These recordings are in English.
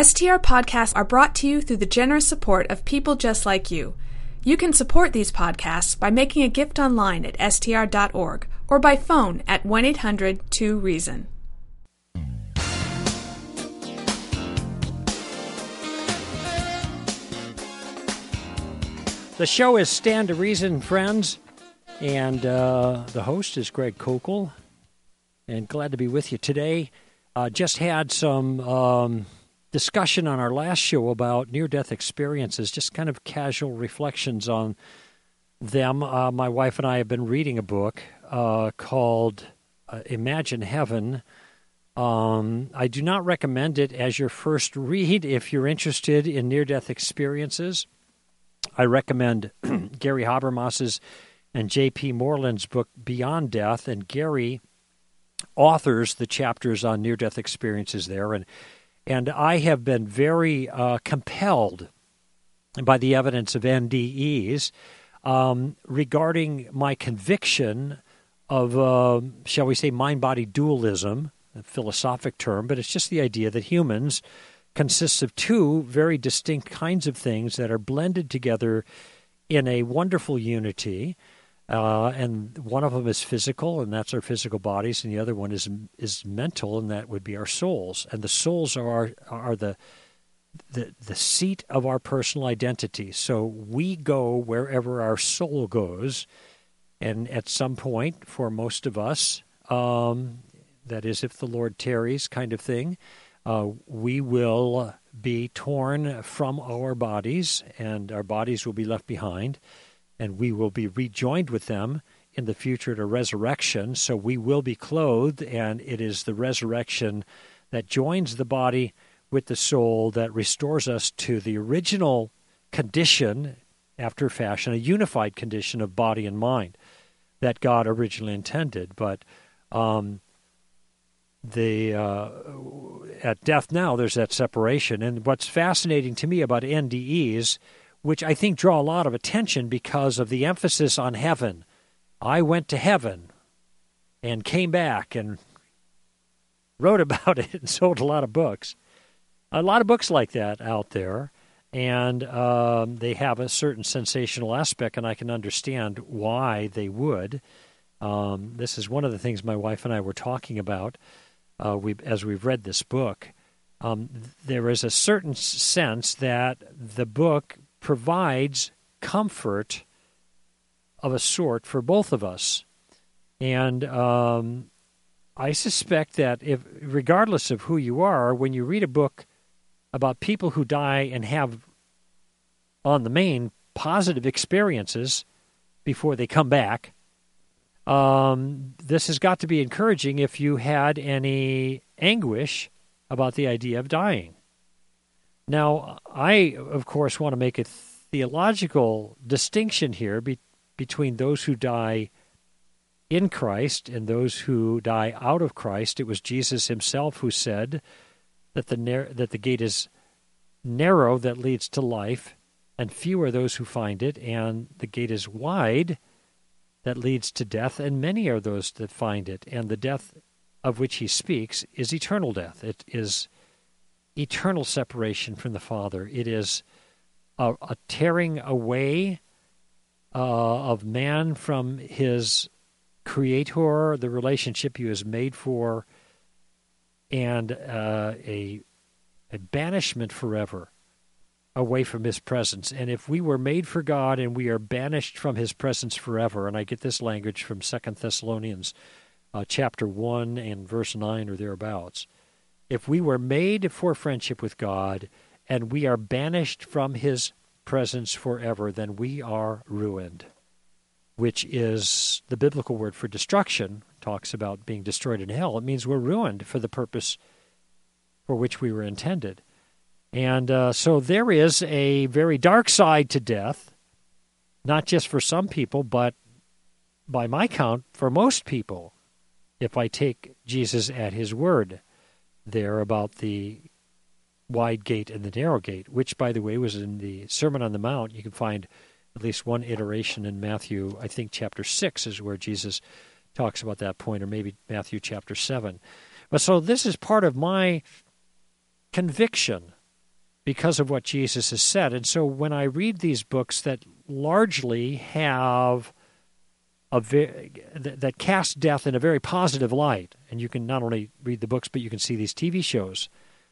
STR podcasts are brought to you through the generous support of people just like you. You can support these podcasts by making a gift online at str.org or by phone at 1-800-2-REASON. The show is Stand to Reason, friends, and the host is Greg Kokel, and glad to be with you today. Just had some discussion on our last show about near-death experiences, just kind of casual reflections on them. My wife and I have been reading a book called Imagine Heaven. I do not recommend it as your first read if you're interested in near-death experiences. I recommend Gary Habermas's and J.P. Moreland's book Beyond Death, and Gary authors the chapters on near-death experiences there, and I have been very compelled by the evidence of NDEs regarding my conviction of, shall we say, mind-body dualism, a philosophic term, but it's just the idea that humans consists of two very distinct kinds of things that are blended together in a wonderful unity. And one of them is physical, and that's our physical bodies, and the other one is mental, and that would be our souls. And the souls are the seat of our personal identity. So we go wherever our soul goes, and at some point, for most of us, that is, if the Lord tarries, kind of thing, we will be torn from our bodies, and our bodies will be left behind, and we will be rejoined with them in the future at a resurrection. So we will be clothed, and it is the resurrection that joins the body with the soul that restores us to the original condition, after fashion, a unified condition of body and mind that God originally intended. But at death now, there's that separation. And what's fascinating to me about NDEs, which I think draw a lot of attention because of the emphasis on heaven. I went to heaven and came back and wrote about it and sold a lot of books. A lot of books like that out there, and they have a certain sensational aspect, and I can understand why they would. This is one of the things my wife and I were talking about as we've read this book. There is a certain sense that the book provides comfort of a sort for both of us. And I suspect that regardless of who you are, when you read a book about people who die and have, on the main, positive experiences before they come back, this has got to be encouraging if you had any anguish about the idea of dying. Now, I, of course, want to make a theological distinction here between those who die in Christ and those who die out of Christ. It was Jesus himself who said that the gate is narrow that leads to life, and few are those who find it, and the gate is wide that leads to death, and many are those that find it. And the death of which he speaks is eternal death. It is eternal separation from the Father. It is a tearing away of man from his Creator, the relationship he was made for, and a banishment forever away from his presence. And if we were made for God and we are banished from his presence forever, and I get this language from 2 Thessalonians chapter 1 and verse 9 or thereabouts, if we were made for friendship with God and we are banished from his presence forever, then we are ruined, which is the biblical word for destruction. It talks about being destroyed in hell. It means we're ruined for the purpose for which we were intended. And so there is a very dark side to death, not just for some people, but by my count, for most people, if I take Jesus at his word there about the wide gate and the narrow gate, which, by the way, was in the Sermon on the Mount. You can find at least one iteration in Matthew, I think chapter 6 is where Jesus talks about that point, or maybe Matthew chapter 7. But so this is part of my conviction because of what Jesus has said. And so when I read these books that largely have that cast death in a very positive light, and you can not only read the books, but you can see these TV shows,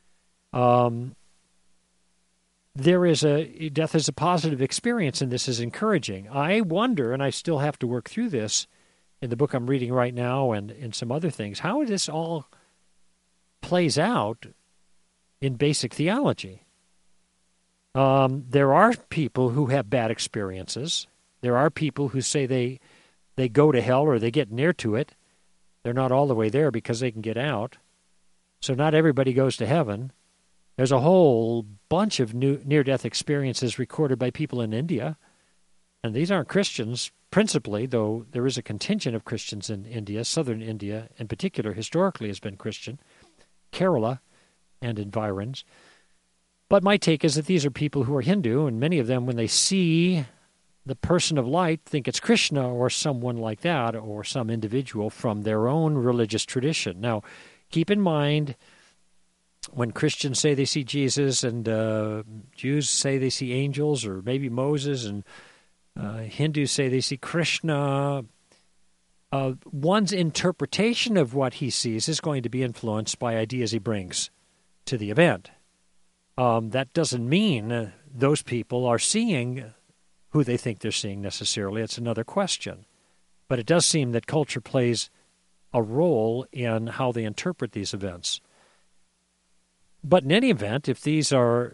death is a positive experience, and this is encouraging. I wonder, and I still have to work through this in the book I'm reading right now and in some other things, how this all plays out in basic theology. There are people who have bad experiences. There are people who say they go to hell or they get near to it. They're not all the way there because they can get out. So not everybody goes to heaven. There's a whole bunch of near-death experiences recorded by people in India. And these aren't Christians, principally, though there is a contingent of Christians in India. Southern India, in particular, historically has been Christian. Kerala and environs. But my take is that these are people who are Hindu, and many of them, when they see the person of light, think it's Krishna or someone like that, or some individual from their own religious tradition. Now, keep in mind, when Christians say they see Jesus, and Jews say they see angels, or maybe Moses, and Hindus say they see Krishna, one's interpretation of what he sees is going to be influenced by ideas he brings to the event. That doesn't mean those people are seeing who they think they're seeing necessarily. It's another question. But it does seem that culture plays a role in how they interpret these events. But in any event, if these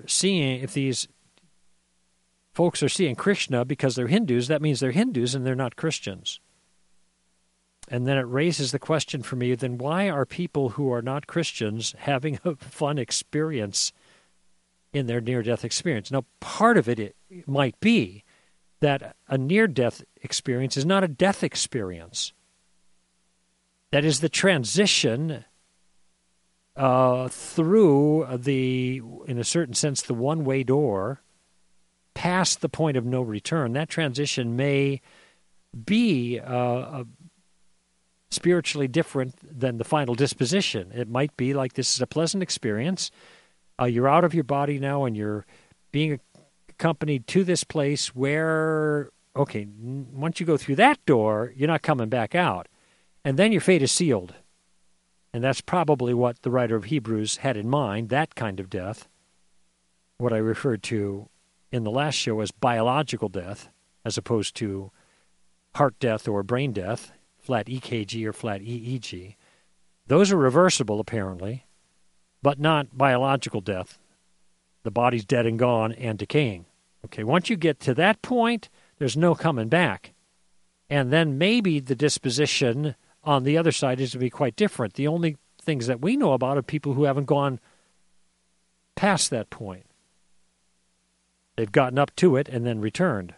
folks are seeing Krishna because they're Hindus, that means they're Hindus and they're not Christians. And then it raises the question for me, then why are people who are not Christians having a fun experience in their near-death experience? Now, part of it might be that a near-death experience is not a death experience. That is the transition through in a certain sense, the one-way door past the point of no return. That transition may be spiritually different than the final disposition. It might be like this is a pleasant experience. You're out of your body now, and you're being accompanied to this place where, okay, once you go through that door, you're not coming back out. And then your fate is sealed. And that's probably what the writer of Hebrews had in mind, that kind of death, what I referred to in the last show as biological death, as opposed to heart death or brain death, flat EKG or flat EEG. Those are reversible, apparently, but not biological death. The body's dead and gone and decaying. Okay, once you get to that point, there's no coming back. And then maybe the disposition on the other side is to be quite different. The only things that we know about are people who haven't gone past that point. They've gotten up to it and then returned.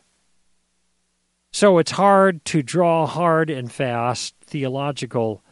So it's hard to draw hard and fast theological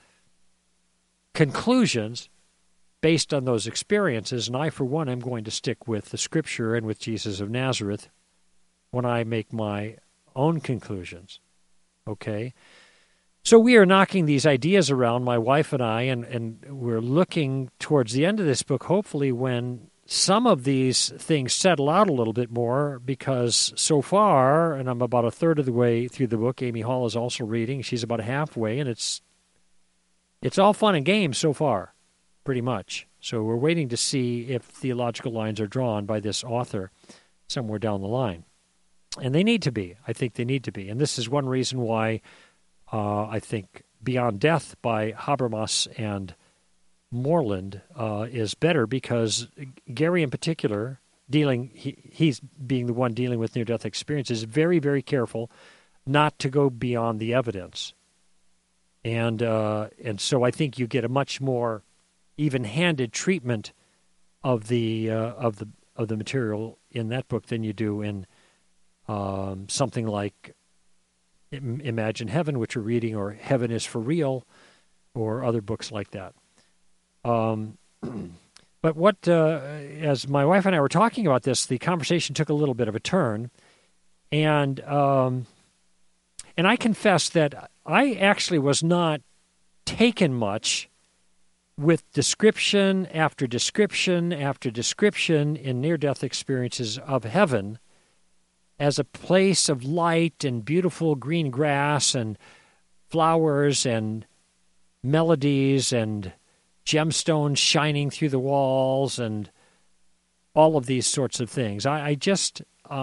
conclusions based on those experiences, and I, for one, am going to stick with the Scripture and with Jesus of Nazareth when I make my own conclusions. Okay? So we are knocking these ideas around, my wife and I, and we're looking towards the end of this book, hopefully when some of these things settle out a little bit more, because so far, and I'm about a third of the way through the book, Amy Hall is also reading, she's about halfway, and it's all fun and games so far. Pretty much. So we're waiting to see if theological lines are drawn by this author somewhere down the line. And they need to be. I think they need to be. And this is one reason why I think Beyond Death by Habermas and Moreland is better, because Gary in particular, he's being the one dealing with near-death experiences, is very, very careful not to go beyond the evidence. And so I think you get a much more even-handed treatment of the material in that book than you do in something like Imagine Heaven, which we're reading, or Heaven is for Real, or other books like that. But what, as my wife and I were talking about this, the conversation took a little bit of a turn, and I confess that I actually was not taken much with description after description after description in near-death experiences of heaven as a place of light and beautiful green grass and flowers and melodies and gemstones shining through the walls and all of these sorts of things. I just,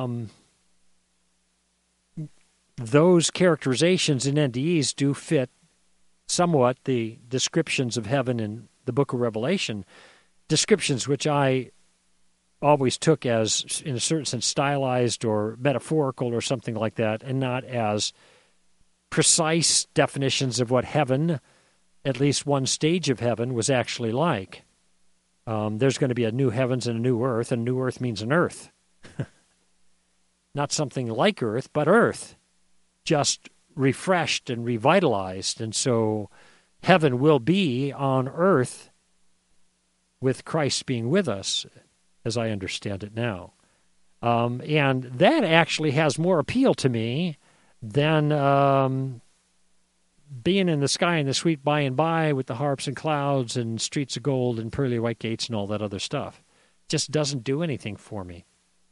those characterizations in NDEs do fit somewhat the descriptions of heaven in the book of Revelation, descriptions which I always took as, in a certain sense, stylized or metaphorical or something like that, and not as precise definitions of what heaven, at least one stage of heaven, was actually like. There's going to be a new heavens and a new earth, and new earth means an earth. Not something like earth, but earth, just refreshed and revitalized. And so heaven will be on earth with Christ being with us, as I understand it now. And that actually has more appeal to me than being in the sky in the sweet by and by with the harps and clouds and streets of gold and pearly white gates and all that other stuff. Just doesn't do anything for me.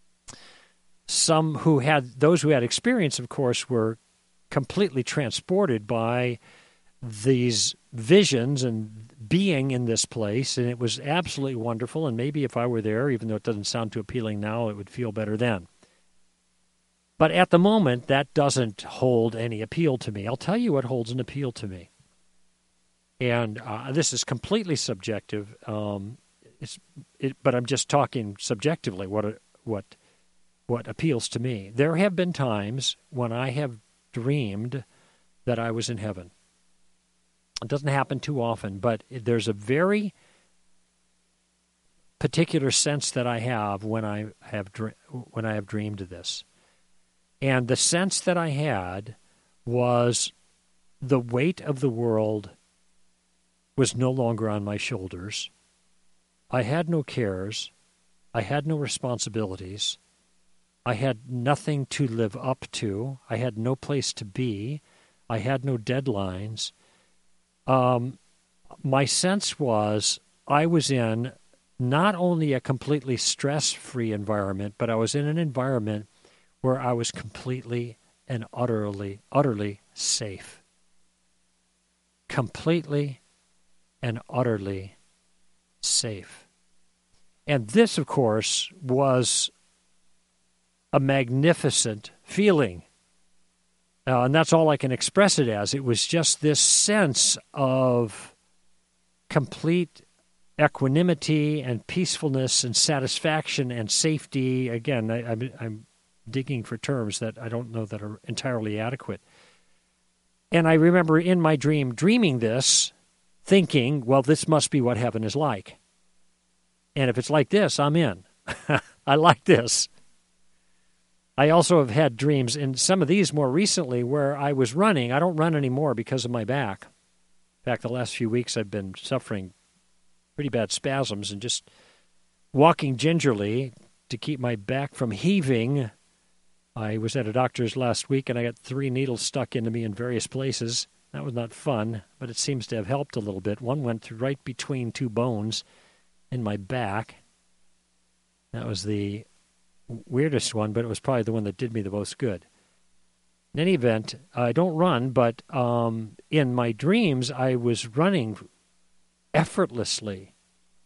Those who had experience, of course, were completely transported by these visions and being in this place, and it was absolutely wonderful. And maybe if I were there, even though it doesn't sound too appealing now, it would feel better then. But at the moment, that doesn't hold any appeal to me. I'll tell you what holds an appeal to me. And this is completely subjective, but I'm just talking subjectively what appeals to me. There have been times when I have dreamed that I was in heaven. It doesn't happen too often, but there's a very particular sense that I have when I have dreamed of this. And the sense that I had was the weight of the world was no longer on my shoulders. I had no cares. I had no responsibilities. I had nothing to live up to. I had no place to be. I had no deadlines. My sense was I was in not only a completely stress-free environment, but I was in an environment where I was completely and utterly safe. Completely and utterly safe. And this, of course, was a magnificent feeling. And that's all I can express it as. It was just this sense of complete equanimity and peacefulness and satisfaction and safety. Again, I'm digging for terms that I don't know that are entirely adequate. And I remember in my dreaming this, thinking, well, this must be what heaven is like. And if it's like this, I'm in. I like this. I also have had dreams, in some of these more recently, where I was running. I don't run anymore because of my back. In fact, the last few weeks I've been suffering pretty bad spasms and just walking gingerly to keep my back from heaving. I was at a doctor's last week, and I got 3 needles stuck into me in various places. That was not fun, but it seems to have helped a little bit. One went through right between 2 bones in my back. That was the weirdest one, but it was probably the one that did me the most good. In any event, I don't run, but in my dreams, I was running effortlessly.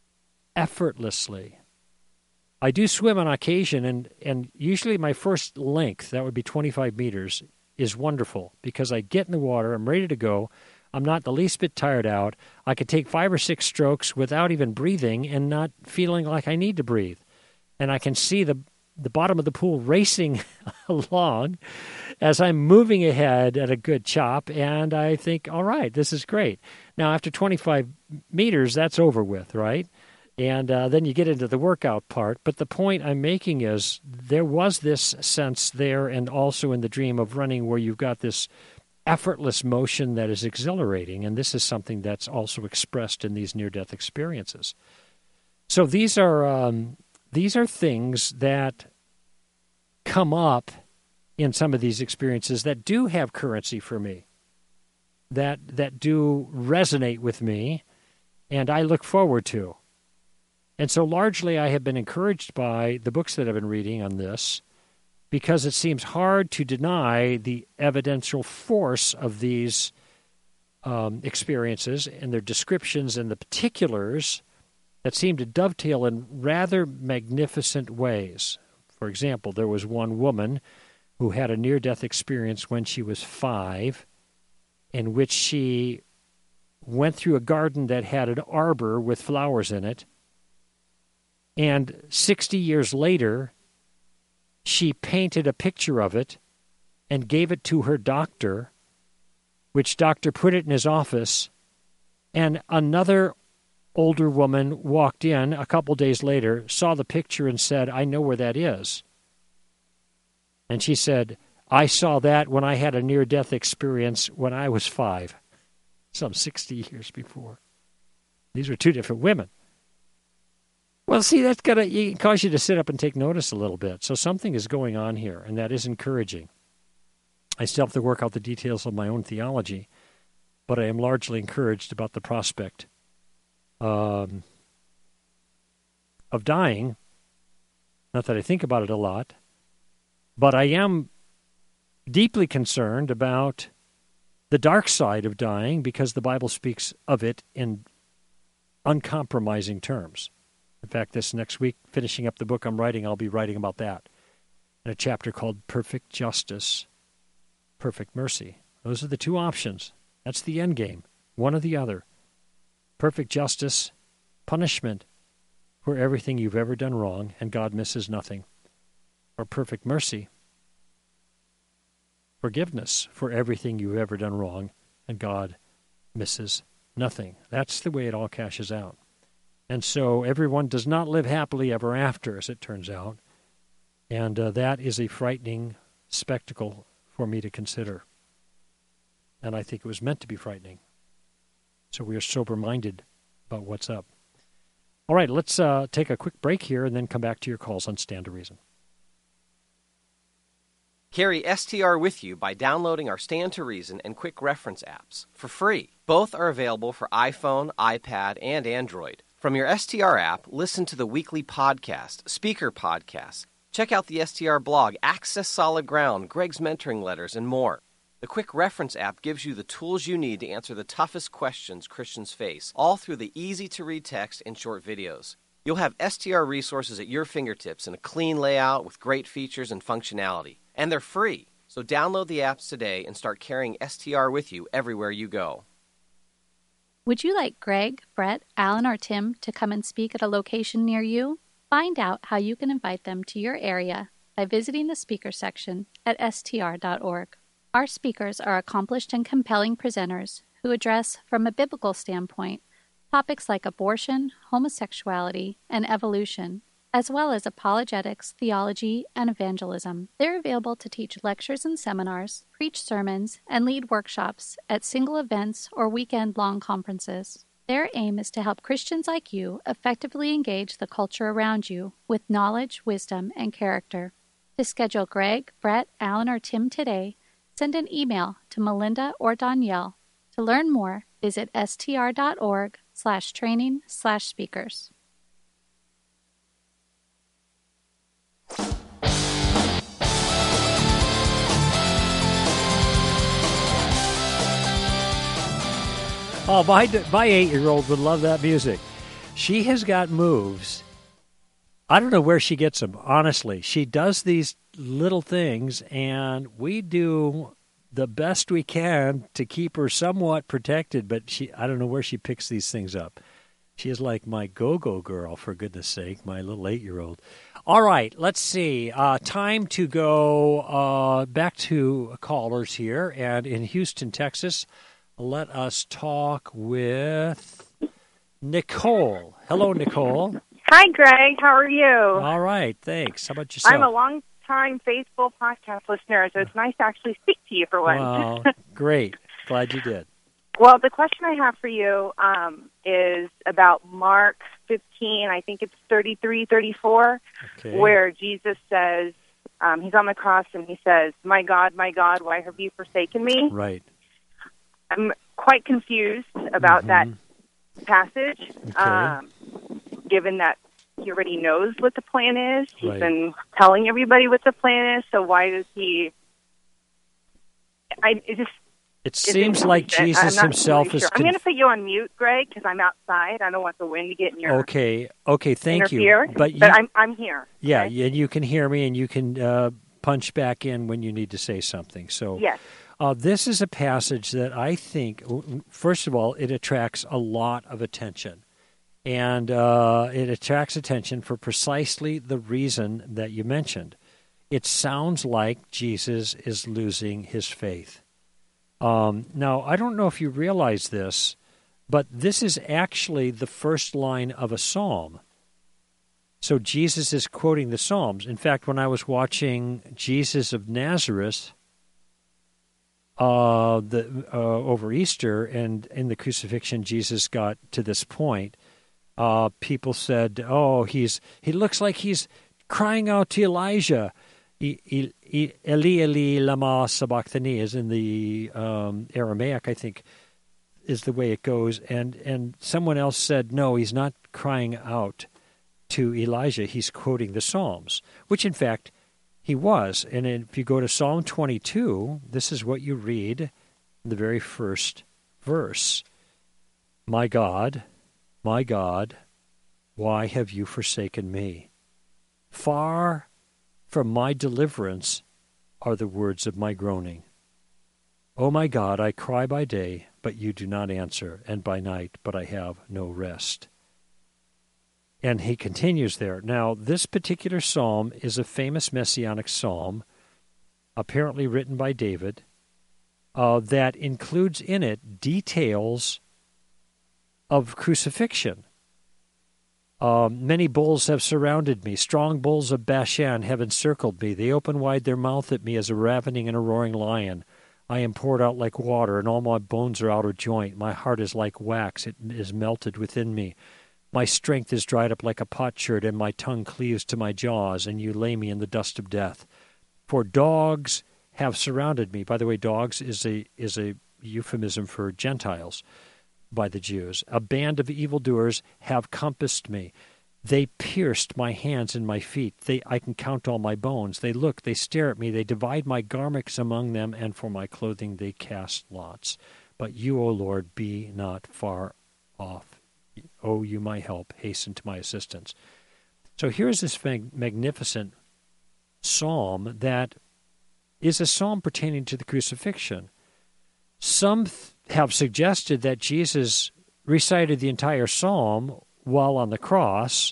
I do swim on occasion, and usually my first length, that would be 25 meters, is wonderful because I get in the water, I'm ready to go, I'm not the least bit tired out, I could take 5 or 6 strokes without even breathing and not feeling like I need to breathe. And I can see the bottom of the pool racing along as I'm moving ahead at a good chop, and I think, all right, this is great. Now, after 25 meters, that's over with, right? And then you get into the workout part. But the point I'm making is there was this sense there and also in the dream of running where you've got this effortless motion that is exhilarating, and this is something that's also expressed in these near-death experiences. So these are things that come up in some of these experiences that do have currency for me, that do resonate with me, and I look forward to. And so largely I have been encouraged by the books that I've been reading on this, because it seems hard to deny the evidential force of these experiences and their descriptions and the particulars that seem to dovetail in rather magnificent ways. For example, there was one woman who had a near-death experience when she was 5, in which she went through a garden that had an arbor with flowers in it, and 60 years later, she painted a picture of it and gave it to her doctor, which doctor put it in his office, and another older woman walked in a couple days later, saw the picture and said, "I know where that is." And she said, "I saw that when I had a near-death experience when I was 5, some 60 years before." These were two different women. Well, see, that's got to cause you to sit up and take notice a little bit. So something is going on here, and that is encouraging. I still have to work out the details of my own theology, but I am largely encouraged about the prospect of dying. Not that I think about it a lot, but I am deeply concerned about the dark side of dying, because the Bible speaks of it in uncompromising terms. In fact, this next week, finishing up the book I'm writing, I'll be writing about that in a chapter called Perfect Justice, Perfect Mercy. Those are the two options. That's the end game, one or the other. Perfect justice, punishment for everything you've ever done wrong, and God misses nothing. Or perfect mercy, forgiveness for everything you've ever done wrong, and God misses nothing. That's the way it all cashes out. And so everyone does not live happily ever after, as it turns out. And that is a frightening spectacle for me to consider. And I think it was meant to be frightening. So we are sober-minded about what's up. All right, let's take a quick break here and then come back to your calls on Stand to Reason. Carry STR with you by downloading our Stand to Reason and Quick Reference apps for free. Both are available for iPhone, iPad, and Android. From your STR app, listen to the weekly podcast, speaker podcasts. Check out the STR blog, Access Solid Ground, Greg's mentoring letters, and more. The Quick Reference app gives you the tools you need to answer the toughest questions Christians face, all through the easy-to-read text and short videos. You'll have STR resources at your fingertips in a clean layout with great features and functionality. And they're free, so download the apps today and start carrying STR with you everywhere you go. Would you like Greg, Brett, Alan, or Tim to come and speak at a location near you? Find out how you can invite them to your area by visiting the speaker section at str.org. Our speakers are accomplished and compelling presenters who address, from a biblical standpoint, topics like abortion, homosexuality, and evolution, as well as apologetics, theology, and evangelism. They're available to teach lectures and seminars, preach sermons, and lead workshops at single events or weekend-long conferences. Their aim is to help Christians like you effectively engage the culture around you with knowledge, wisdom, and character. To schedule Greg, Brett, Alan, or Tim today, send an email to Melinda or Danielle. To learn more, visit str.org/training/speakers. Oh, my 8-year-old would love that music. She has got moves. I don't know where she gets them, honestly. She does these little things, and we do the best we can to keep her somewhat protected, but I don't know where she picks these things up. She is like my go-go girl, for goodness sake, my little 8-year-old. All right, let's see. Time to go back to callers here, and in Houston, Texas, let us talk with Nicole. Hello, Nicole. Hi, Greg. How are you? All right, thanks. How about yourself? I'm a long-time faithful podcast listener, so it's nice to actually speak to you for once. Wow, great. Glad you did. Well, the question I have for you is about Mark 15, I think it's 33, 34, where Jesus says, he's on the cross and he says, my God, why have you forsaken me?" Right. I'm quite confused about that passage, Okay. given that he already knows what the plan is. He's Right. been telling everybody what the plan is, so why does he... It seems like Jesus I'm not himself really is... sure. I'm going to put you on mute, Greg, because I'm outside. I don't want the wind to get in your Okay, thank interfere. you. But I'm here. Yeah, okay? and you can hear me, and you can punch back in when you need to say something. So Yes. this is a passage that I think, first of all, it attracts a lot of attention. And it attracts attention for precisely the reason that you mentioned. It sounds like Jesus is losing his faith. Now, I don't know if you realize this, but this is actually the first line of a psalm. So Jesus is quoting the Psalms. In fact, when I was watching Jesus of Nazareth over Easter, and in the crucifixion, Jesus got to this point, people said, "Oh, he looks like he's crying out to Elijah." Eli, Eli, lama sabachthani is in the Aramaic, I think, is the way it goes. And someone else said, no, he's not crying out to Elijah. He's quoting the Psalms, which, in fact, he was. And if you go to Psalm 22, this is what you read in the very first verse. My God, why have you forsaken me? Far from my deliverance are the words of my groaning. O my God, I cry by day, but you do not answer, and by night, but I have no rest. And he continues there. Now, this particular psalm is a famous messianic psalm, apparently written by David, that includes in it details of crucifixion. Many bulls have surrounded me. Strong bulls of Bashan have encircled me. They open wide their mouth at me as a ravening and a roaring lion. I am poured out like water, and all my bones are out of joint. My heart is like wax. It is melted within me. My strength is dried up like a potsherd, and my tongue cleaves to my jaws, and you lay me in the dust of death. For dogs have surrounded me. By the way, dogs is a euphemism for Gentiles by the Jews. A band of evildoers have compassed me. They pierced my hands and my feet. I can count all my bones. They look, they stare at me. They divide my garments among them, and for my clothing they cast lots. But you, O Lord, be not far off. O you, my help, hasten to my assistance. So here's this magnificent psalm that is a psalm pertaining to the crucifixion. Some have suggested that Jesus recited the entire psalm while on the cross,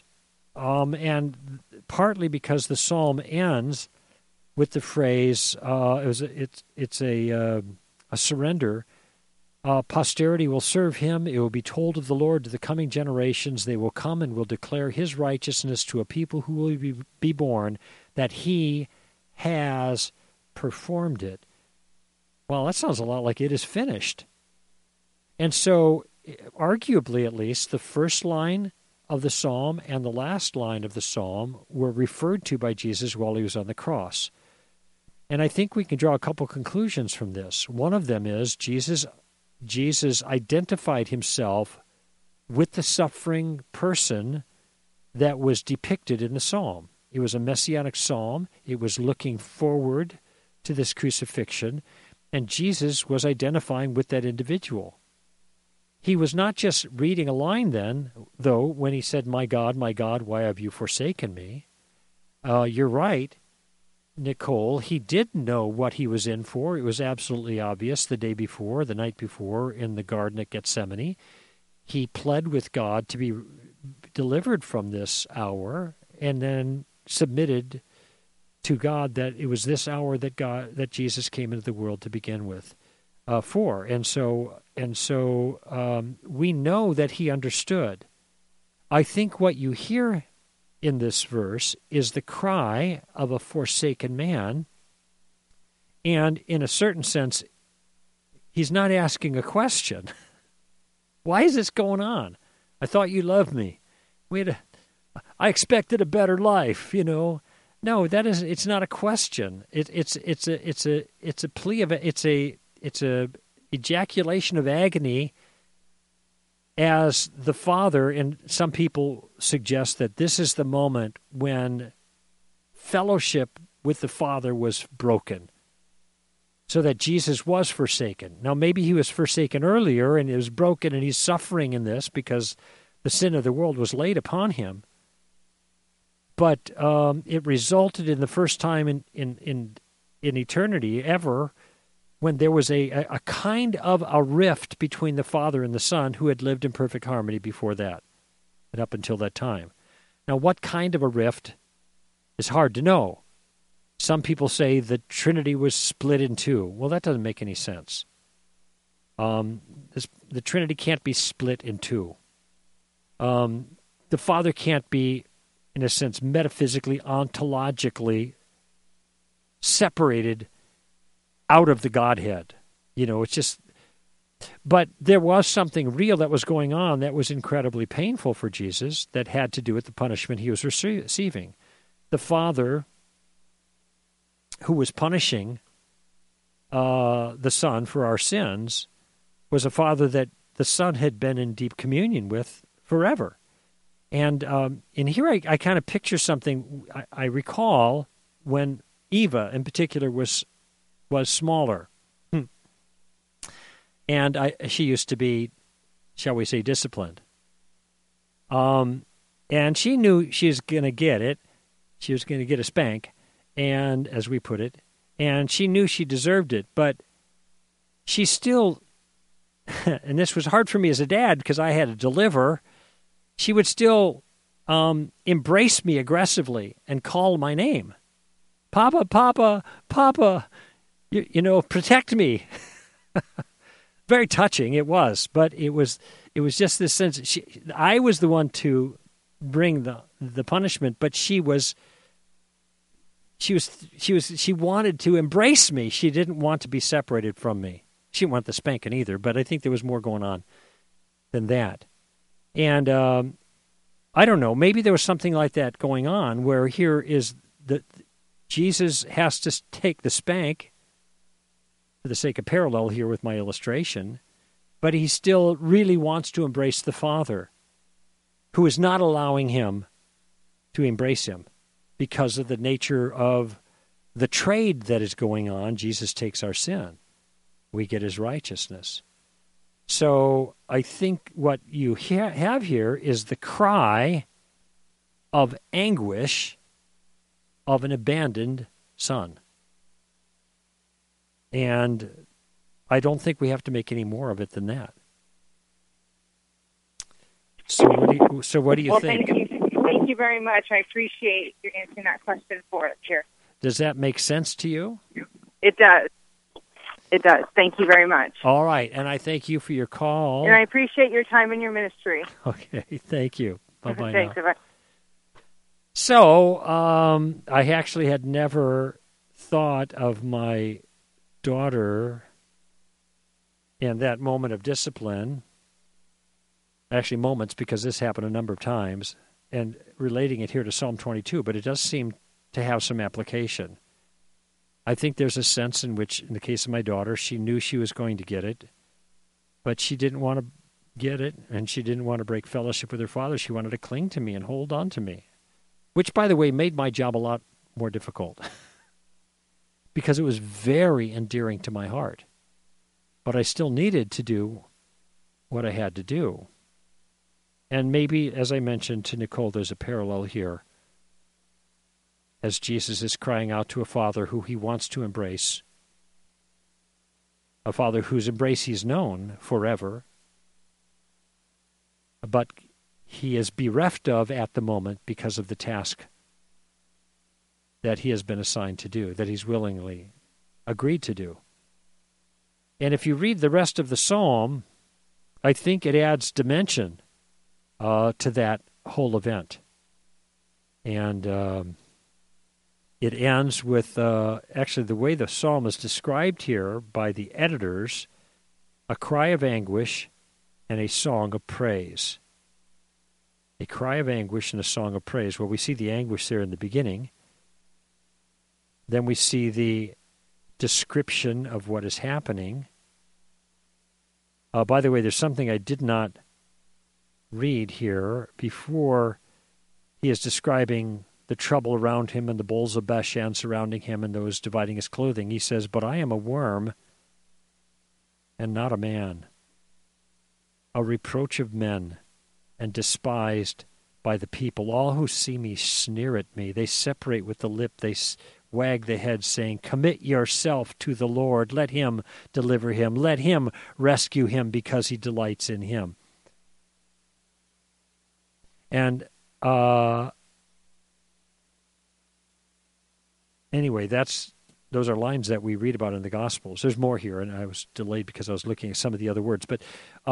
and partly because the psalm ends with the phrase, it's a surrender. Posterity will serve him. It will be told of the Lord to the coming generations. They will come and will declare his righteousness to a people who will be born, that he has performed it. Well, that sounds a lot like it is finished. And so, arguably at least, the first line of the psalm and the last line of the psalm were referred to by Jesus while he was on the cross. And I think we can draw a couple conclusions from this. One of them is Jesus identified himself with the suffering person that was depicted in the psalm. It was a messianic psalm. It was looking forward to this crucifixion, and Jesus was identifying with that individual. He was not just reading a line then, though, when he said, my God, why have you forsaken me? You're right, Nicole. He did know what he was in for. It was absolutely obvious the night before, in the garden at Gethsemane. He pled with God to be delivered from this hour, and then submitted to God that it was this hour that Jesus came into the world to begin with for. And so we know that he understood. I think what you hear in this verse is the cry of a forsaken man, and in a certain sense, he's not asking a question. Why is this going on? I thought you loved me. I expected a better life, No, it's not a question. It's a plea of it's a ejaculation of agony as the Father, and some people suggest that this is the moment when fellowship with the Father was broken, so that Jesus was forsaken. Now, maybe he was forsaken earlier and it was broken and he's suffering in this because the sin of the world was laid upon him. But it resulted in the first time in eternity ever when there was a kind of a rift between the Father and the Son who had lived in perfect harmony before that and up until that time. Now, what kind of a rift is hard to know. Some people say the Trinity was split in two. Well, that doesn't make any sense. The Trinity can't be split in two. The Father can't be, in a sense, metaphysically, ontologically separated out of the Godhead. It's just... But there was something real that was going on that was incredibly painful for Jesus that had to do with the punishment he was receiving. The Father, who was punishing the Son for our sins, was a Father that the Son had been in deep communion with forever. And in here I kind of picture something I recall when Eva in particular was smaller. And she used to be, shall we say, disciplined. And she knew she was going to get it. She was going to get a spank, and as we put it, and she knew she deserved it, but she still, and this was hard for me as a dad because I had to deliver, she would still embrace me aggressively and call my name. Papa, Papa, Papa, protect me. Very touching, it was, but it was just this sense. I was the one to bring the punishment, but she wanted to embrace me. She didn't want to be separated from me. She didn't want the spanking either, but I think there was more going on than that. And I don't know, maybe there was something like that going on where here is Jesus has to take the spank for the sake of parallel here with my illustration, but he still really wants to embrace the Father, who is not allowing him to embrace him because of the nature of the trade that is going on. Jesus takes our sin. We get his righteousness. So I think what you have here is the cry of anguish of an abandoned son. And I don't think we have to make any more of it than that. So what do you think? Thank you very much. I appreciate you answering that question for us here. Does that make sense to you? It does. It does. Thank you very much. All right, and I thank you for your call. And I appreciate your time and your ministry. Okay, thank you. Bye-bye Thanks. now. Bye. So, I actually had never thought of my daughter in that moment of discipline, actually moments, because this happened a number of times, and relating it here to Psalm 22, but it does seem to have some application. I think there's a sense in which, in the case of my daughter, she knew she was going to get it, but she didn't want to get it, and she didn't want to break fellowship with her father. She wanted to cling to me and hold on to me, which, by the way, made my job a lot more difficult because it was very endearing to my heart. But I still needed to do what I had to do. And maybe, as I mentioned to Nicole, there's a parallel here as Jesus is crying out to a father who he wants to embrace, a father whose embrace he's known forever, but he is bereft of at the moment because of the task that he has been assigned to do, that he's willingly agreed to do. And if you read the rest of the psalm, I think it adds dimension to that whole event. And it ends with, actually the way the psalm is described here by the editors, a cry of anguish and a song of praise. A cry of anguish and a song of praise. Well, we see the anguish there in the beginning. Then we see the description of what is happening. By the way, there's something I did not read here before he is describing the trouble around him and the bulls of Bashan surrounding him and those dividing his clothing. He says, "But I am a worm and not a man, a reproach of men and despised by the people. All who see me sneer at me. They separate with the lip. They wag the head, saying, 'Commit yourself to the Lord. Let him deliver him. Let him rescue him, because he delights in him.'" And anyway, those are lines that we read about in the Gospels. There's more here, and I was delayed because I was looking at some of the other words. But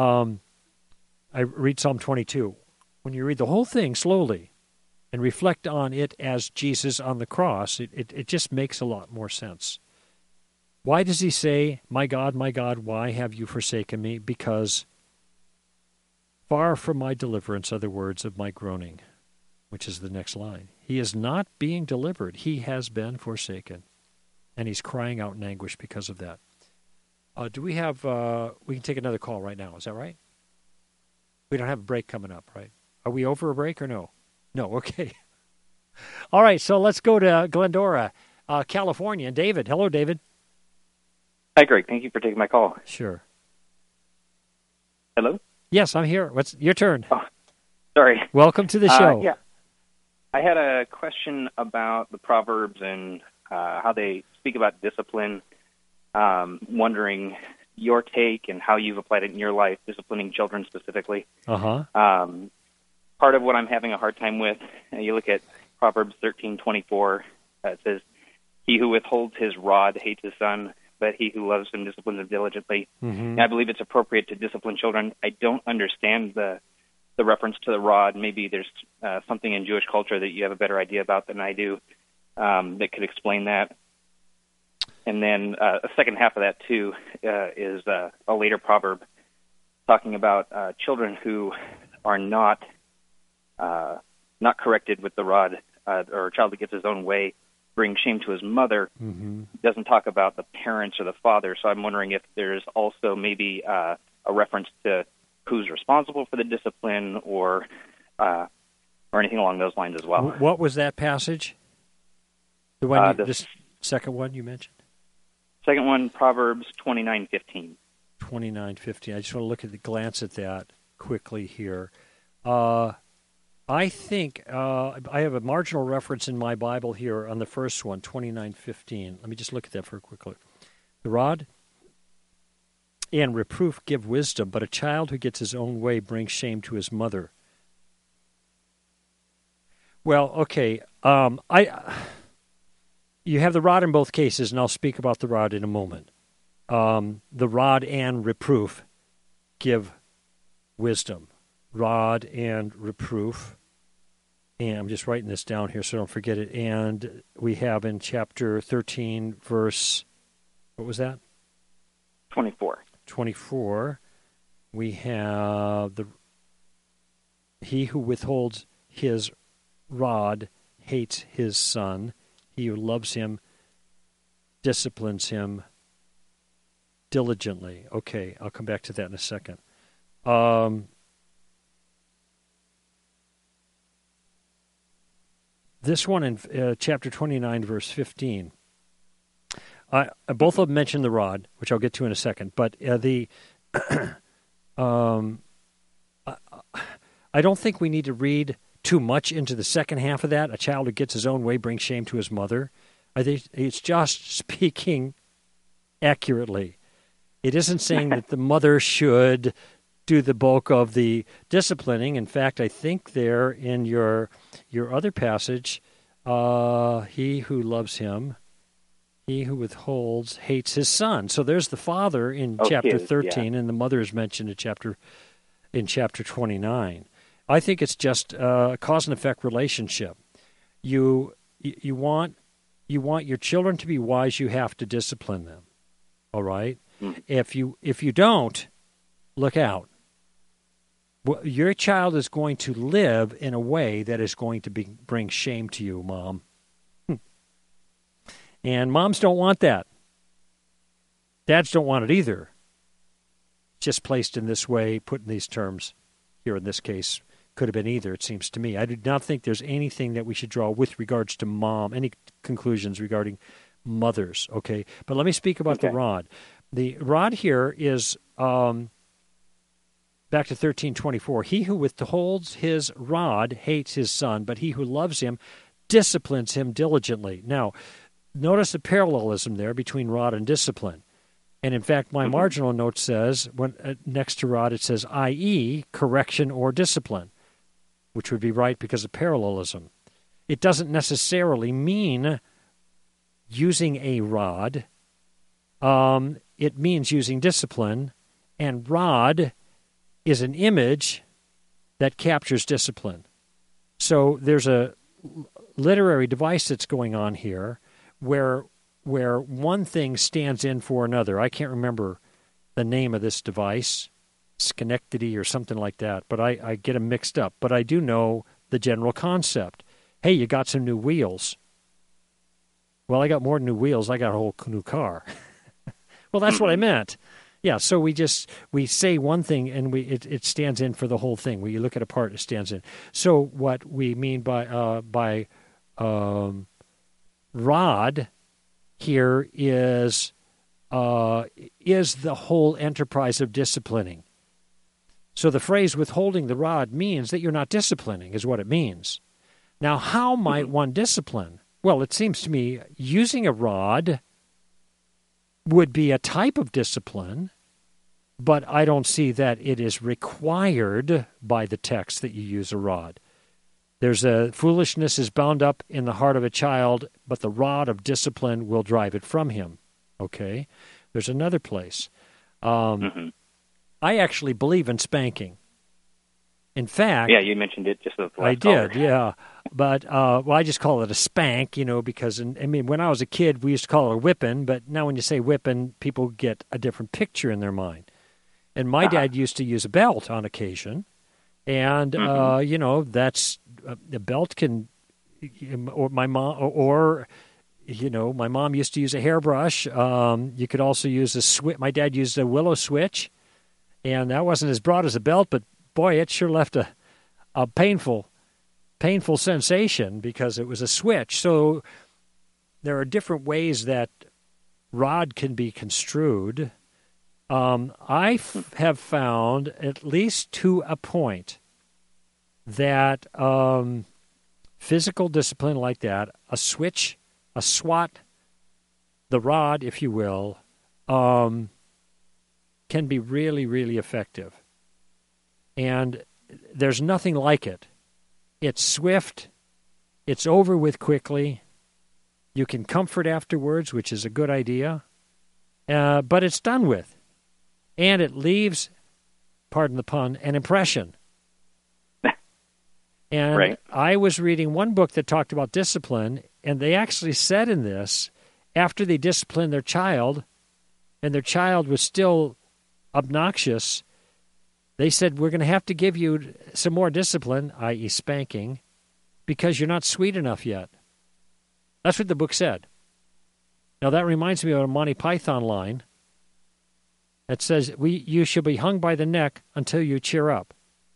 I read Psalm 22. When you read the whole thing slowly and reflect on it as Jesus on the cross, it just makes a lot more sense. Why does he say, my God, why have you forsaken me?" Because far from my deliverance are the words of my groaning, which is the next line. He is not being delivered. He has been forsaken. And he's crying out in anguish because of that. Do we have, we can take another call right now. Is that right? We don't have a break coming up, right? Are we over a break or no? No, okay. All right, so let's go to Glendora, California. David. Hello, David. Hi, Greg. Thank you for taking my call. Sure. Hello? Yes, I'm here. What's your turn? Oh, sorry. Welcome to the show. Yeah. I had a question about the Proverbs and how they speak about discipline. Wondering your take and how you've applied it in your life, disciplining children specifically. Uh-huh. Part of what I'm having a hard time with, you look at Proverbs 13:24, it says, "He who withholds his rod hates his son, but he who loves him disciplines him diligently." Mm-hmm. And I believe it's appropriate to discipline children. I don't understand the reference to the rod. Maybe there's something in Jewish culture that you have a better idea about than I do that could explain that. And then a second half of that, too, is a later proverb talking about children who are not corrected with the rod, or a child that gets his own way brings shame to his mother. Mm-hmm. Doesn't talk about the parents or the father. So I'm wondering if there's also maybe a reference to who's responsible for the discipline or anything along those lines as well. What was that passage? The one this second one you mentioned? Second one, Proverbs 29:15. 29:15. I just want to glance at that quickly here. I think I have a marginal reference in my Bible here on the first one, 29:15. Let me just look at that for a quick look. The rod and reproof give wisdom, but a child who gets his own way brings shame to his mother. Well, okay. You have the rod in both cases, and I'll speak about the rod in a moment. The rod and reproof give wisdom. Rod and reproof. And I'm just writing this down here so I don't forget it. And we have in chapter 13, verse, what was that? 24. 24. We have he who withholds his rod hates his son. He who loves him disciplines him diligently. Okay, I'll come back to that in a second. This one in chapter 29, verse 15. Both of them mention the rod, which I'll get to in a second. But I don't think we need to read too much into the second half of that. A child who gets his own way brings shame to his mother. I think it's just speaking accurately. It isn't saying that the mother should do the bulk of the disciplining. In fact, I think there in your other passage, he who loves him, he who withholds hates his son. So there's the father in chapter 13, and the mother is mentioned in chapter 29. I think it's just a cause and effect relationship. You want your children to be wise, you have to discipline them. All right? Mm-hmm. If you don't, look out. Well, your child is going to live in a way that is going to bring shame to you, Mom. And moms don't want that. Dads don't want it either. Just placed in this way, put in these terms. here in this case. Could have been either, it seems to me. I do not think there's anything that we should draw with regards to mom, any conclusions regarding mothers, okay? But let me speak about the rod. The rod here is, back to 13:24, he who withholds his rod hates his son, but he who loves him disciplines him diligently. Now, notice the parallelism there between rod and discipline. And in fact, my marginal note says, when next to rod, it says, i.e., correction or discipline, which would be right because of parallelism. It doesn't necessarily mean using a rod. It means using discipline, and rod is an image that captures discipline. So there's a literary device that's going on here where one thing stands in for another. I can't remember the name of this device, Schenectady or something like that, but I get them mixed up. But I do know the general concept. Hey, you got some new wheels. Well, I got more than new wheels. I got a whole new car. Well, that's what I meant. Yeah, so we say one thing and it stands in for the whole thing. When you look at a part, it stands in. So what we mean by rod here is the whole enterprise of disciplining. So the phrase withholding the rod means that you're not disciplining, is what it means. Now, how might one discipline? Well, it seems to me using a rod would be a type of discipline, but I don't see that it is required by the text that you use a rod. There's a foolishness is bound up in the heart of a child, but the rod of discipline will drive it from him. Okay? There's another place. I actually believe in spanking. In fact... Yeah, you mentioned it just as the last I did, yeah. But, I just call it a spank, because, when I was a kid, we used to call it a whipping, but now when you say whipping, people get a different picture in their mind. And my dad used to use a belt on occasion, and, that's... the belt can... Or my mom... Or... my mom used to use a hairbrush. You could also use a switch. My dad used a willow switch, and that wasn't as broad as a belt, but boy, it sure left a painful sensation because it was a switch. So there are different ways that rod can be construed. I have found, at least to a point, that physical discipline like that, a switch, a swat, the rod, if you will, can be really, really effective. And there's nothing like it. It's swift. It's over with quickly. You can comfort afterwards, which is a good idea. But it's done with. And it leaves, pardon the pun, an impression. And right. I was reading one book that talked about discipline, and they actually said in this, after they disciplined their child, and their child was still obnoxious, they said, we're going to have to give you some more discipline, i.e. spanking, because you're not sweet enough yet. That's what the book said. Now, that reminds me of a Monty Python line that says, you shall be hung by the neck until you cheer up.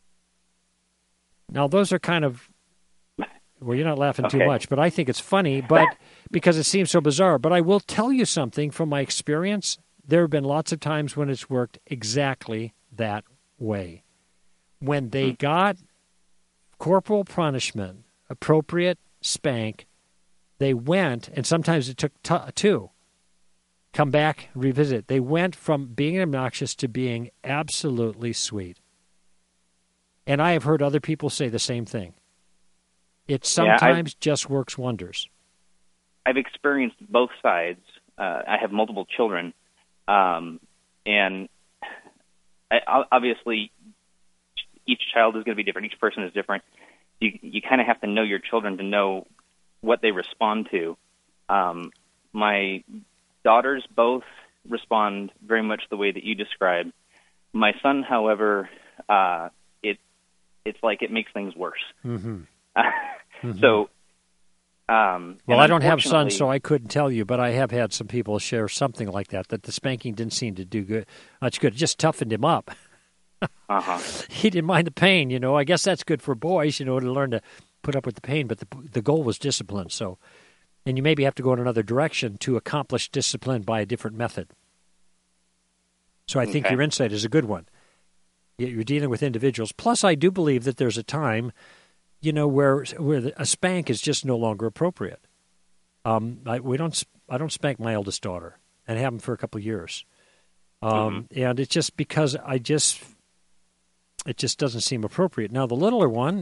Now, those are kind of, well, you're not laughing too much, but I think it's funny, but because it seems so bizarre. But I will tell you something from my experience. There have been lots of times when it's worked exactly that way. When they got corporal punishment, appropriate spank, they went, and sometimes it took two, come back, revisit. They went from being obnoxious to being absolutely sweet. And I have heard other people say the same thing. It sometimes just works wonders. I've experienced both sides. I have multiple children, and obviously each child is going to be different. Each person is different. You kind of have to know your children to know what they respond to. My daughters both respond very much the way that you described. My son, however, it's like it makes things worse. Mm-hmm. So, well, I don't have sons, so I couldn't tell you, but I have had some people share something like that the spanking didn't seem to do much good. It just toughened him up. He didn't mind the pain, I guess that's good for boys, to learn to put up with the pain, but the goal was discipline. So, and you maybe have to go in another direction to accomplish discipline by a different method. So I think your insight is a good one. You're dealing with individuals. Plus, I do believe that there's a time, where a spank is just no longer appropriate. I don't spank my eldest daughter, and haven't for a couple of years. And it's just because it just doesn't seem appropriate. Now the littler one,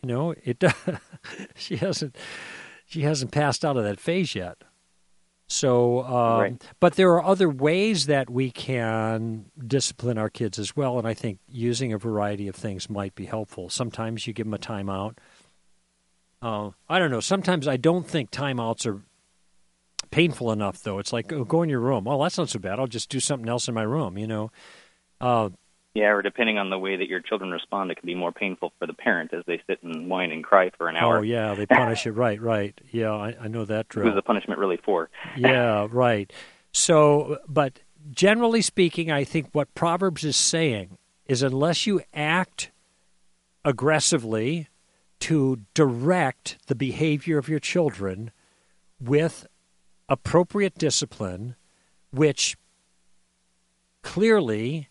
she hasn't passed out of that phase yet. So, but there are other ways that we can discipline our kids as well, and I think using a variety of things might be helpful. Sometimes you give them a timeout. I don't know. Sometimes I don't think timeouts are painful enough, though. It's like, go in your room. Oh, that's not so bad. I'll just do something else in my room, or depending on the way that your children respond, it can be more painful for the parent as they sit and whine and cry for an hour. Oh, yeah, they punish it. Right. Yeah, I know that drill. Who's the punishment really for? Yeah, right. So, but generally speaking, I think what Proverbs is saying is unless you act aggressively to direct the behavior of your children with appropriate discipline, which clearly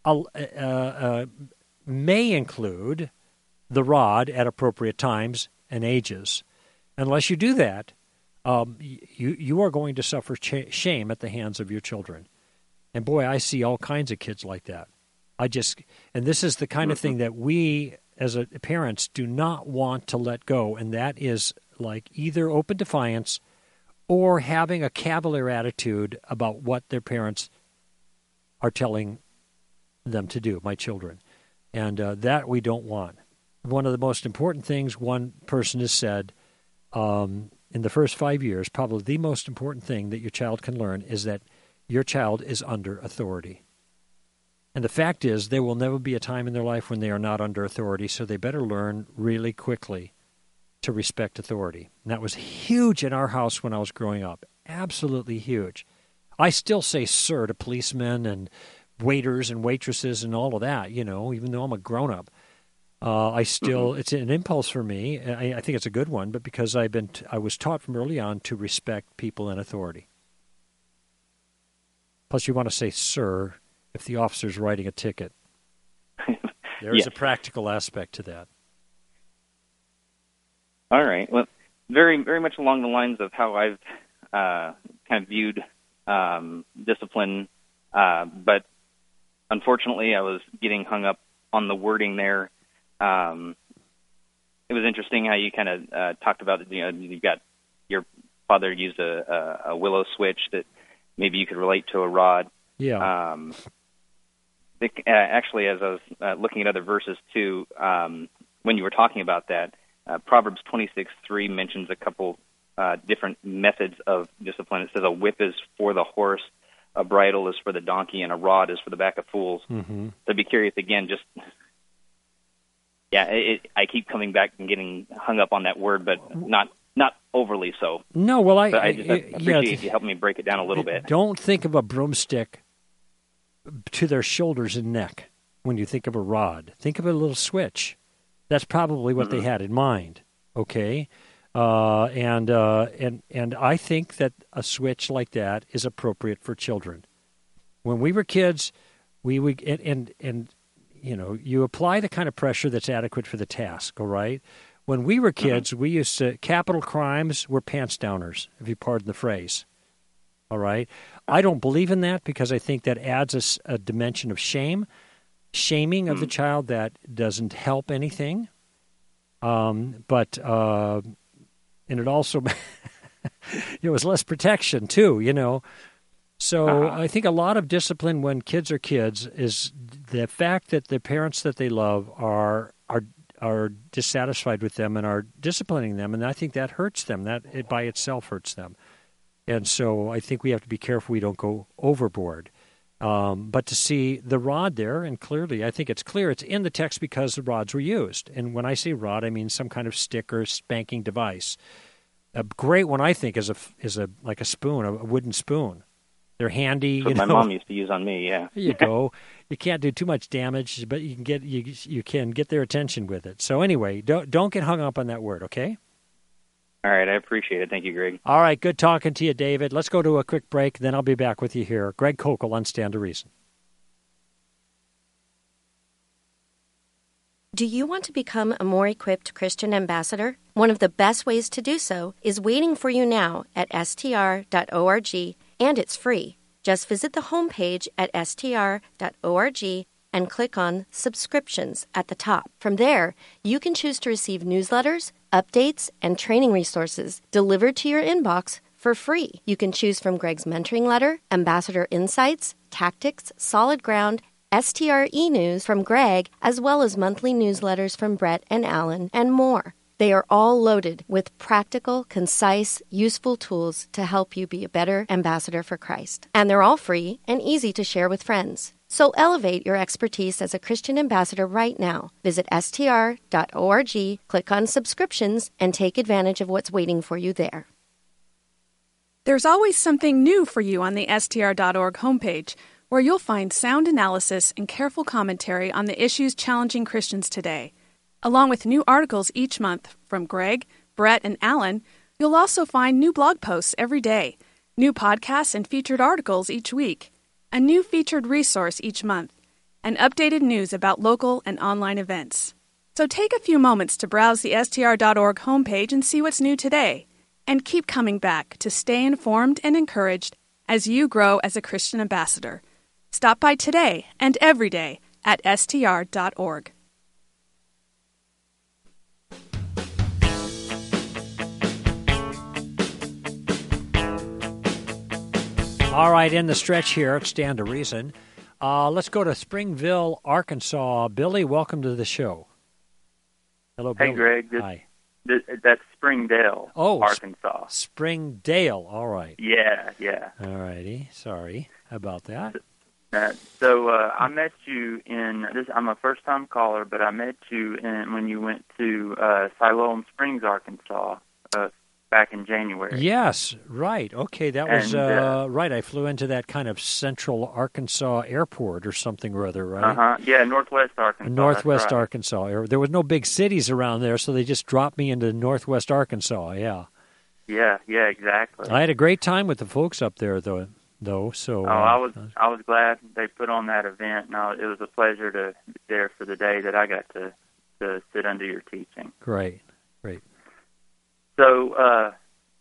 may include the rod at appropriate times and ages. Unless you do that, you are going to suffer shame at the hands of your children. And boy, I see all kinds of kids like that. And this is the kind of thing that we as parents do not want to let go, and that is like either open defiance or having a cavalier attitude about what their parents are telling them to do, my children. And that we don't want. One of the most important things one person has said in the first 5 years, probably the most important thing that your child can learn is that your child is under authority. And the fact is, there will never be a time in their life when they are not under authority, so they better learn really quickly to respect authority. And that was huge in our house when I was growing up. Absolutely huge. I still say sir to policemen and waiters and waitresses and all of that, even though I'm a grown-up. It's an impulse for me. I think it's a good one, but because I was taught from early on to respect people in authority. Plus, you want to say sir if the officer's writing a ticket. There is a practical aspect to that. All right. Well, very, very much along the lines of how I've kind of viewed discipline, but unfortunately, I was getting hung up on the wording there. It was interesting how you kind of talked about, you've got your father used a willow switch that maybe you could relate to a rod. Yeah. Actually, as I was looking at other verses too, when you were talking about that, Proverbs 26:3 mentions a couple different methods of discipline. It says a whip is for the horse, a bridle is for the donkey, and a rod is for the back of fools. Mm-hmm. So I'd be curious again, I keep coming back and getting hung up on that word, but not overly so. No, well, I appreciate you helping me break it down a little bit. Don't think of a broomstick to their shoulders and neck when you think of a rod. Think of a little switch. That's probably what they had in mind. Okay, and I think that a switch like that is appropriate for children. When we were kids, we would you apply the kind of pressure that's adequate for the task. All right. When we were kids, we used to capital crimes were pants downers, if you pardon the phrase. All right. I don't believe in that because I think that adds a dimension of shaming of the child that doesn't help anything. And it also it was less protection too, So I think a lot of discipline when kids are kids is the fact that the parents that they love are dissatisfied with them and are disciplining them, and I think that hurts them. That it by itself hurts them. And so I think we have to be careful we don't go overboard. But to see the rod there, and clearly, I think it's clear it's in the text because the rods were used. And when I say rod, I mean some kind of stick or spanking device. A great one, I think, is like a spoon, a wooden spoon. They're handy. What my mom used to use on me, yeah. There you go. You can't do too much damage, but you can get their attention with it. So anyway, don't get hung up on that word, okay? All right, I appreciate it. Thank you, Greg. All right, good talking to you, David. Let's go to a quick break, then I'll be back with you here. Greg Koukl on Stand to Reason. Do you want to become a more equipped Christian ambassador? One of the best ways to do so is waiting for you now at str.org, and it's free. Just visit the homepage at str.org and click on Subscriptions at the top. From there, you can choose to receive newsletters, updates, and training resources delivered to your inbox for free. You can choose from Greg's mentoring letter, Ambassador Insights, Tactics, Solid Ground, STR e-News from Greg, as well as monthly newsletters from Brett and Alan, and more. They are all loaded with practical, concise, useful tools to help you be a better ambassador for Christ. And they're all free and easy to share with friends. So elevate your expertise as a Christian ambassador right now. Visit str.org, click on Subscriptions, and take advantage of what's waiting for you there. There's always something new for you on the str.org homepage, where you'll find sound analysis and careful commentary on the issues challenging Christians today. Along with new articles each month from Greg, Brett, and Alan, you'll also find new blog posts every day, new podcasts and featured articles each week, a new featured resource each month, and updated news about local and online events. So take a few moments to browse the str.org homepage and see what's new today, and keep coming back to stay informed and encouraged as you grow as a Christian ambassador. Stop by today and every day at str.org. All right, in the stretch here at Stand to Reason. Let's go to Springville, Arkansas. Billy, welcome to the show. Hello, Billy. Hey, Greg. Hi. That's Springdale, Arkansas. Springdale, all right. Yeah. All righty. Sorry about that. So I met you in this. I'm a first-time caller, but I met you when you went to Siloam Springs, Arkansas, back in January. Yes, right. Okay, that was right. I flew into that kind of central Arkansas airport or something or other, right? Yeah, Northwest Arkansas. Northwest Arkansas. There was no big cities around there, so they just dropped me into Northwest Arkansas. Yeah. Yeah, exactly. I had a great time with the folks up there, though. So I was glad they put on that event. No, it was a pleasure to be there for the day that I got to sit under your teaching. Great. So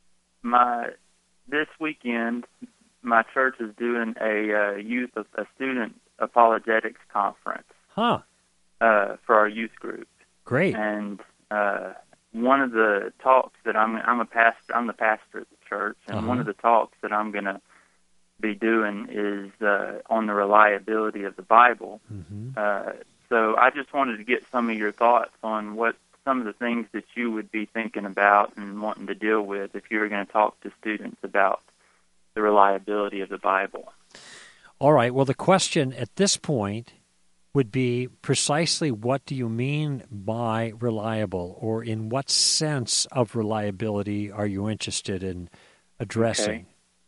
this weekend, my church is doing a student apologetics conference. For our youth group. Great. And one of the talks that I'm the pastor at the church, and one of the talks that I'm going to be doing is on the reliability of the Bible. So I just wanted to get some of your thoughts on what some of the things that you would be thinking about and wanting to deal with if you were going to talk to students about the reliability of the Bible. All right. Well, the question at this point would be precisely what do you mean by reliable, or in what sense of reliability are you interested in addressing? Okay.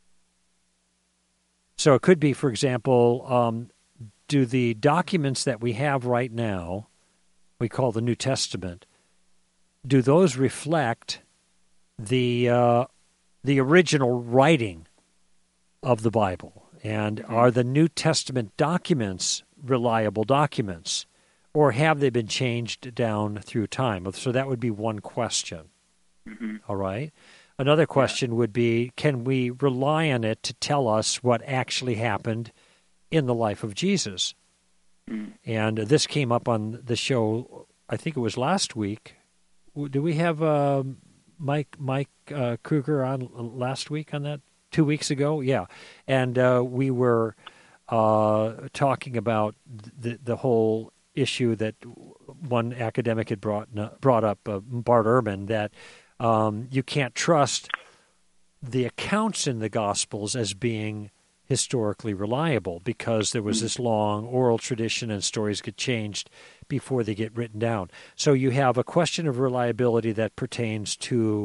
So it could be, for example, do the documents that we have right now, we call the New Testament, do those reflect the original writing of the Bible? And are the New Testament documents reliable documents, or have they been changed down through time? So that would be one question. All right. Another question would be, can we rely on it to tell us what actually happened in the life of Jesus? And this came up on the show, I think it was last week. Do we have Mike Kruger on last week on that? 2 weeks ago? Yeah. And we were talking about the whole issue that one academic had brought up, Bart Ehrman, that you can't trust the accounts in the Gospels as being historically reliable because there was this long oral tradition and stories get changed before they get written down. So you have a question of reliability that pertains to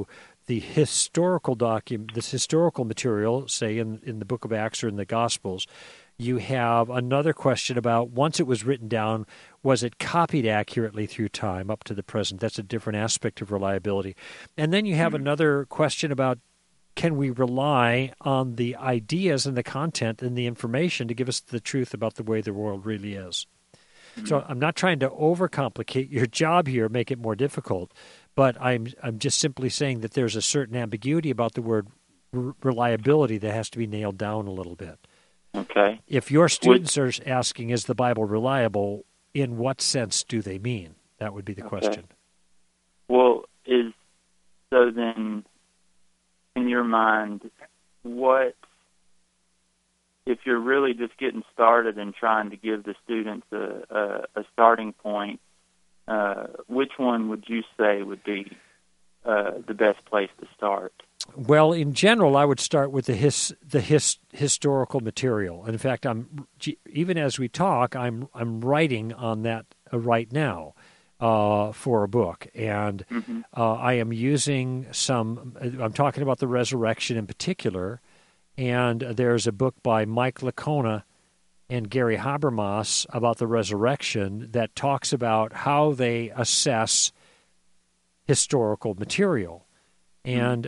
the historical document, this historical material, say in the book of Acts or in the Gospels, you have another question about, once it was written down, was it copied accurately through time up to the present? That's a different aspect of reliability. And then you have another question about, can we rely on the ideas and the content and the information to give us the truth about the way the world really is? So I'm not trying to overcomplicate your job here, make it more difficult, but I'm just simply saying that there's a certain ambiguity about the word reliability that has to be nailed down a little bit. Okay. If your students are asking, is the Bible reliable, in what sense do they mean? That would be the question. Well, so then, in your mind, what, if you're really just getting started and trying to give the students a starting point, which one would you say would be the best place to start? Well, in general, I would start with the historical material. In fact, even as we talk, I'm writing on that right now for a book, and I am using I'm talking about the resurrection in particular, and there's a book by Mike Licona and Gary Habermas about the resurrection that talks about how they assess historical material. And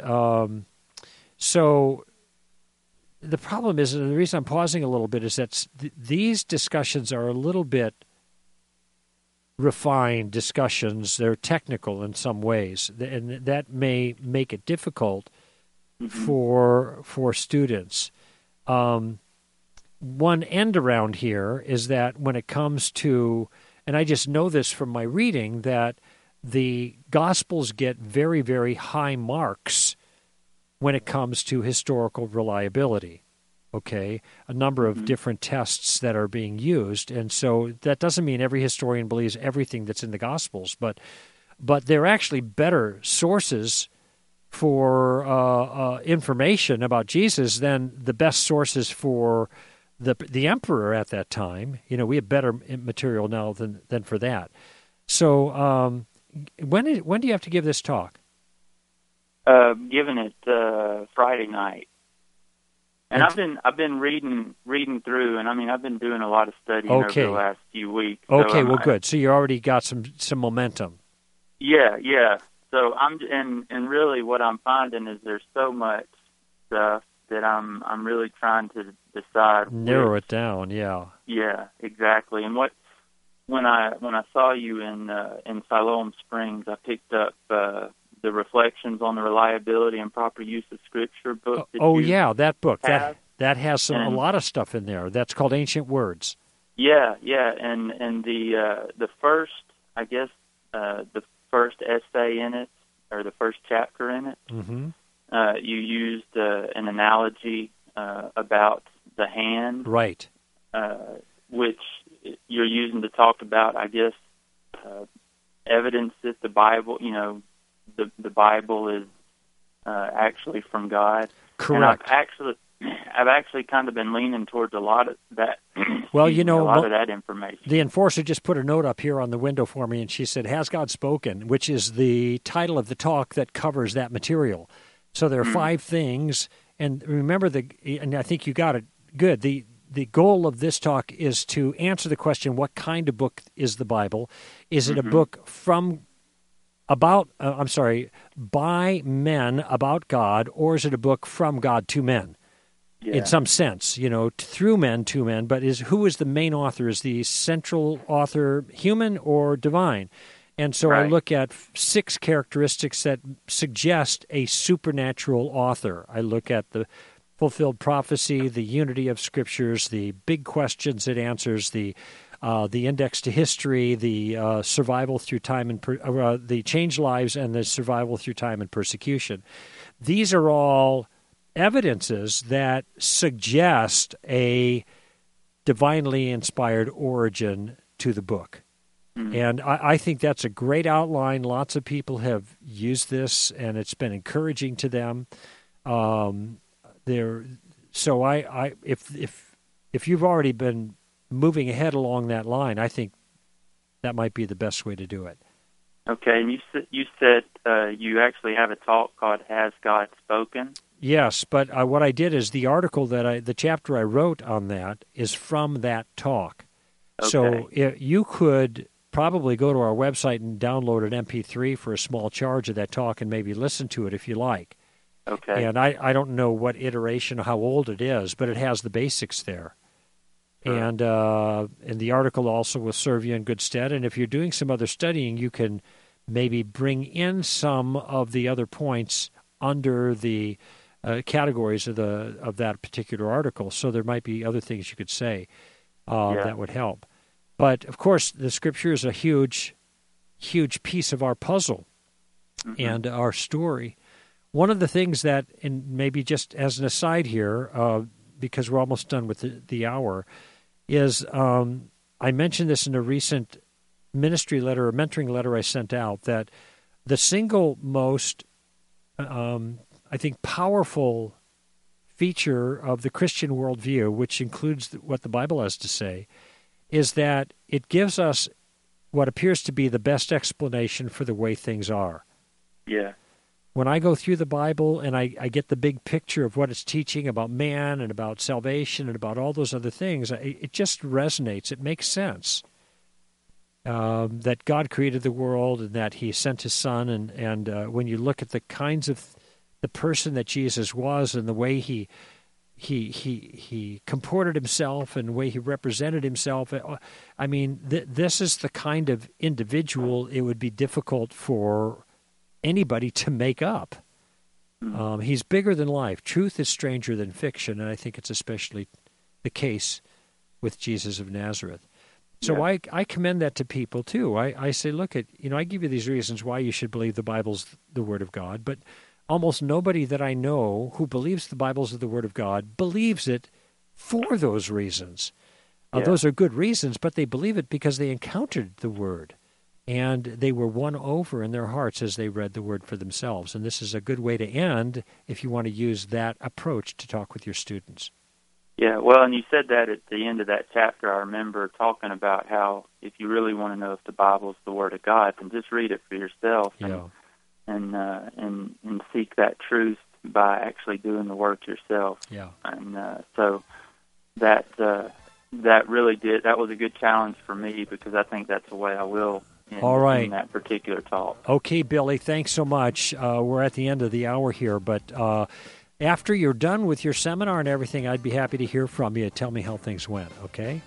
so the problem is, and the reason I'm pausing a little bit, is that these discussions are a little bit refined discussions. They're technical in some ways, and that may make it difficult for students. One end around here is that when it comes to, and I just know this from my reading, that the Gospels get very, very high marks when it comes to historical reliability, okay? A number of different tests that are being used, and so that doesn't mean every historian believes everything that's in the Gospels, but they're actually better sources for information about Jesus than the best sources for the emperor at that time. You know, we have better material now than for that. So when do you have to give this talk? Giving it Friday night, and I've been reading through, and I mean I've been doing a lot of studying over the last few weeks. Okay, well, good. So you already got some momentum. Yeah. So and really what I'm finding is there's so much stuff that I'm really trying to decide. Narrow it down. Yeah. Yeah, exactly. And when I saw you in Siloam Springs, I picked up the Reflections on the Reliability and Proper Use of Scripture book. That book. That has a lot of stuff in there. That's called Ancient Words. Yeah, and the first, I guess, the first essay in it, or the first chapter in it, you used an analogy about the hand, right? Which you're using to talk about, I guess, evidence that the Bible, the Bible is actually from God. Correct. And I've actually kind of been leaning towards a lot of that. Well, a lot of that information. The enforcer just put a note up here on the window for me, and she said, "Has God spoken?" which is the title of the talk that covers that material. So there are 5 things, and remember and I think you got it good. The goal of this talk is to answer the question: what kind of book is the Bible? Is it a book by men about God, or is it a book from God to men? Yeah. In some sense, through men to men, but who is the main author? Is the central author human or divine? And so I look at 6 characteristics that suggest a supernatural author. I look at the fulfilled prophecy, the unity of scriptures, the big questions it answers, the index to history, the survival through time and the changed lives, and the survival through time and persecution. These are all evidences that suggest a divinely inspired origin to the book. And I think that's a great outline. Lots of people have used this, and it's been encouraging to them. So if you've already been moving ahead along that line, I think that might be the best way to do it. Okay, and you said you actually have a talk called "Has God Spoken?" Yes, but what I did is the article the chapter I wrote on that is from that talk. Okay. So you could probably go to our website and download an MP3 for a small charge of that talk and maybe listen to it if you like. Okay. And I don't know what iteration or how old it is, but it has the basics there. Sure. And the article also will serve you in good stead. And if you're doing some other studying, you can maybe bring in some of the other points under the categories of that particular article. So there might be other things you could say that would help. But, of course, the Scripture is a huge, huge piece of our puzzle and our story. One of the things that, and maybe just as an aside here, because we're almost done with the hour, is I mentioned this in a recent ministry letter or mentoring letter I sent out, that the single most, I think, powerful feature of the Christian worldview, which includes what the Bible has to say, is that it gives us what appears to be the best explanation for the way things are. Yeah. When I go through the Bible and I get the big picture of what it's teaching about man and about salvation and about all those other things, it just resonates. It makes sense that God created the world and that He sent His Son. And when you look at the kinds of the person that Jesus was and the way He comported Himself and the way He represented Himself, I mean, this is the kind of individual it would be difficult for anybody to make up. He's bigger than life. Truth is stranger than fiction, and I think it's especially the case with Jesus of Nazareth. So I commend that to people too. I say, look, I give you these reasons why you should believe the Bible's the Word of God, but almost nobody that I know who believes the Bible's the Word of God believes it for those reasons. Those are good reasons, but they believe it because they encountered the Word. And they were won over in their hearts as they read the Word for themselves. And this is a good way to end if you want to use that approach to talk with your students. Yeah, well, and you said that at the end of that chapter. I remember talking about how if you really want to know if the Bible is the Word of God, then just read it for yourself and seek that truth by actually doing the work yourself. Yeah. And so that really did. That was a good challenge for me because I think that's the way I will. All right. In that particular talk. Okay, Billy, thanks so much. We're at the end of the hour here, but after you're done with your seminar and everything, I'd be happy to hear from you. Tell me how things went, okay?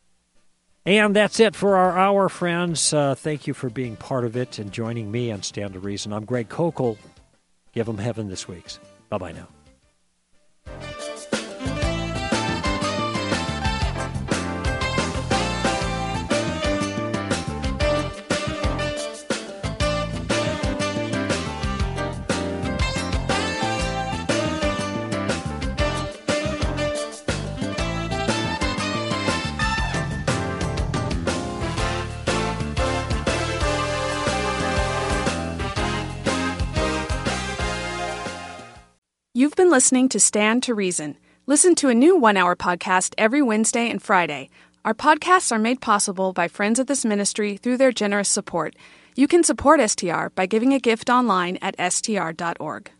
And that's it for our hour, friends. Thank you for being part of it and joining me on Stand to Reason. I'm Greg Kokel. Give them heaven this week. Bye-bye now. You've been listening to Stand to Reason. Listen to a new 1-hour podcast every Wednesday and Friday. Our podcasts are made possible by friends of this ministry through their generous support. You can support STR by giving a gift online at str.org.